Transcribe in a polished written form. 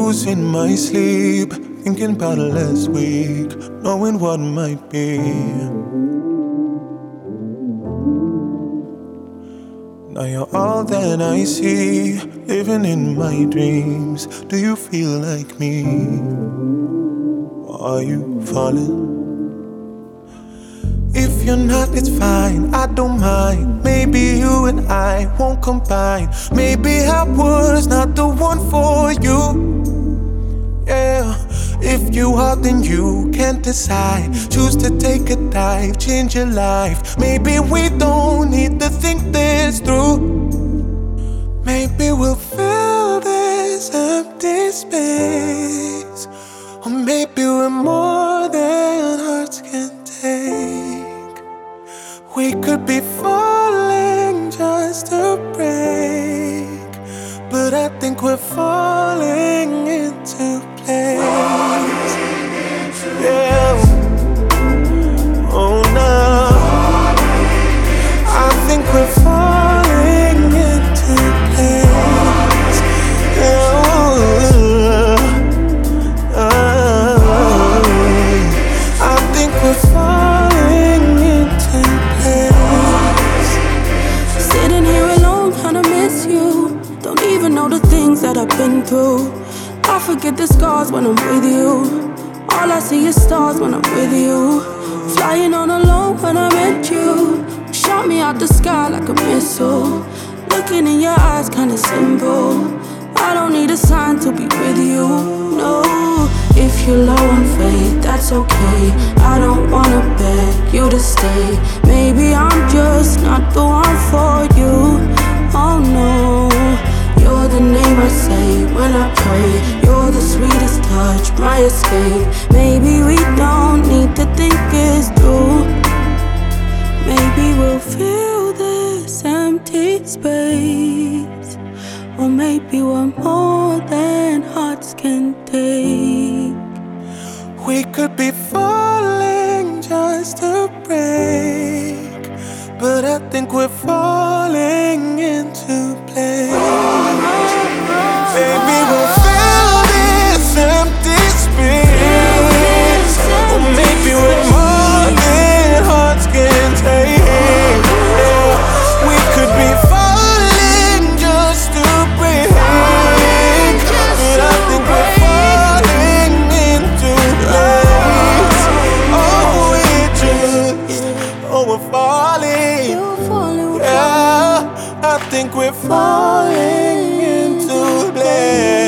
losing my sleep, thinking about last week, knowing what might be. Now you're all that I see, living in my dreams. Do you feel like me? Or are you falling? If you're not, it's fine, I don't mind. Maybe you and I won't combine. Maybe I was not the one for you. Yeah, if you are, then you can't decide. Choose to take a dive, change your life. Maybe we don't need to think this through. Maybe we'll fill this empty space. Or maybe we're more than hearts can take. We could be falling just to break, but I think we're falling into place. Yeah. Oh no, I think we're falling into place. Yeah. I think we're falling into place. Sitting here alone, trying to miss you. Don't even know the things that I've been through. I forget the scars when I'm with you. All I see is stars when I'm with you. Flying on alone when I met you. Shot me out the sky like a missile. Looking in your eyes kinda simple. I don't need a sign to be with you, no. If you're low on faith, that's okay. I don't wanna beg you to stay. Maybe I'm just not the one for you. Oh no, you're the name I say when I pray. You're the sweetest touch, my escape. Maybe we don't need to think this through. Maybe we'll fill this empty space. Or maybe we're more than hearts can take. We could be falling just to break, but I think we're falling into place. Baby, we'll fill this empty space. Or maybe we're more than hearts can take. Yeah. We could be falling just to break, but I think we're falling into place. Oh, we're falling. Yeah, I think we're falling into place.